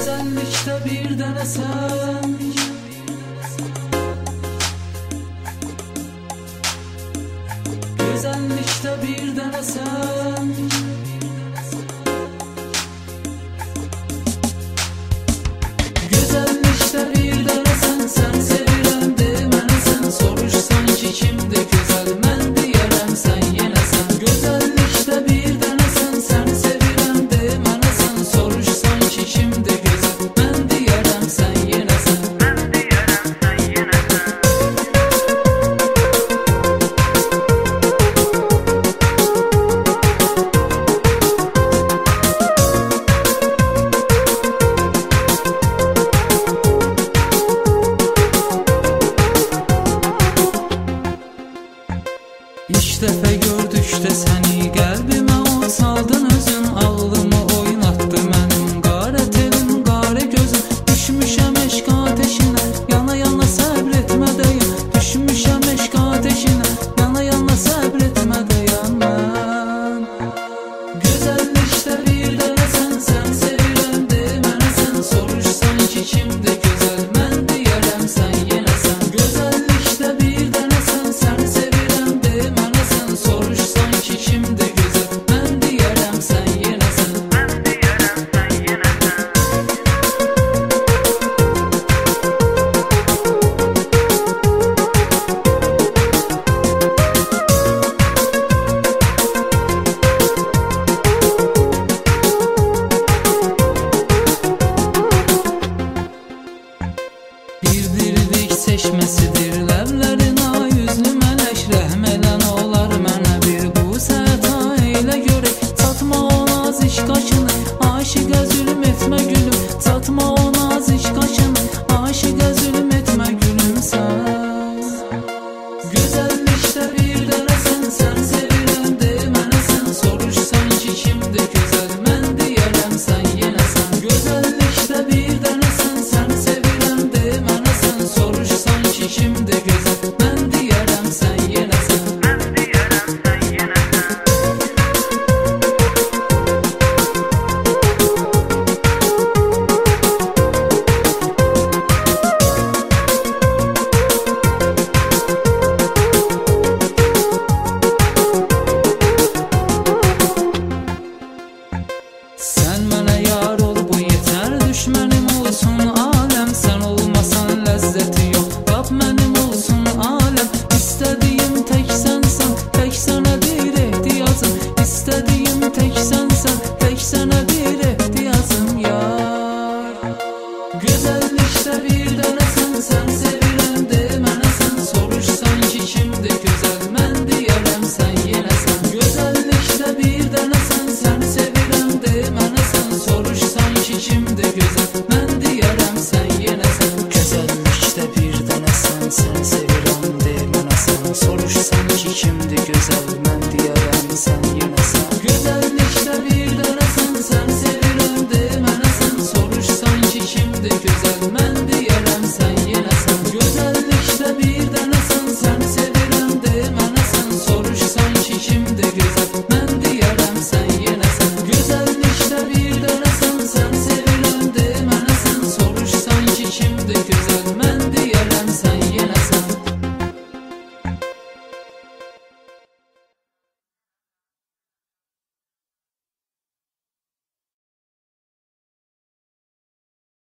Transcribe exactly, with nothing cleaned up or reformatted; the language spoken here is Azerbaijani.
Gözəllikdə bir dənə sən, gözəllikdə bir dənə sən, gözəllikdə bir dənə sən, sən sevirəm deməni sən, soruşsan ki kimdir gözəl, mən deyərəm sən yenə sən. Gözəllikdə bir dənə sən, sən sevirəm deməni sən, soruşsan ki kimdir gözəl, mən deyərəm sən yenə sən. İlk dəfə gördükdə səni qəlbimə o saldın özün, ağlımı oynatdı mənim qara telin, qara gözün. Düşmüşəm eşq ateşinə, yana yana səbr etmədəyəm, düşmüşəm eşq ateşinə, yana yana səbr etmədəyəm mən. Gözəllikdə bir dənə sən, sən sevirəm deməni sən, soruşsan ki kimdir gözəl, mən deyərəm sən yenə sən. Gözəllikdə bir dənə sən, sən sevirəm deməni sən, soruşsan ki kimdir gözəl, mən deyərəm sən yenə sən. Bir dirilik çeşməsidir ləblərin ayüzlü mələk, rəhm elən olar mənə bir bu səhata elə görək. Çatma o nazik qaşını, aşiqə zülm etmə gülüm, çatma o nazik qaşını, aşiqə zülm etmə gülüm sən. Gözəllikdə bir dənə sən, sən sevirəm deməni sən, soruşsan ki kimdir gözəl, mən deyərəm sən yenə sən. Gözəllikdə bir dənə sən, sən sevirəm deməni sən, soruşsan ki kimdir gözəl, mən deyərəm sən yenə sən. Sən mənə yar ol, bu yetər, düşmənim olsun aləm, sən olmasan ləzzəti yox, qap mənim olsun aləm. İstədiyim tək sənsən, tək sənə bir ehtiyacım, İstədiyim tək sənsən, tək sənə bir ehtiyacım.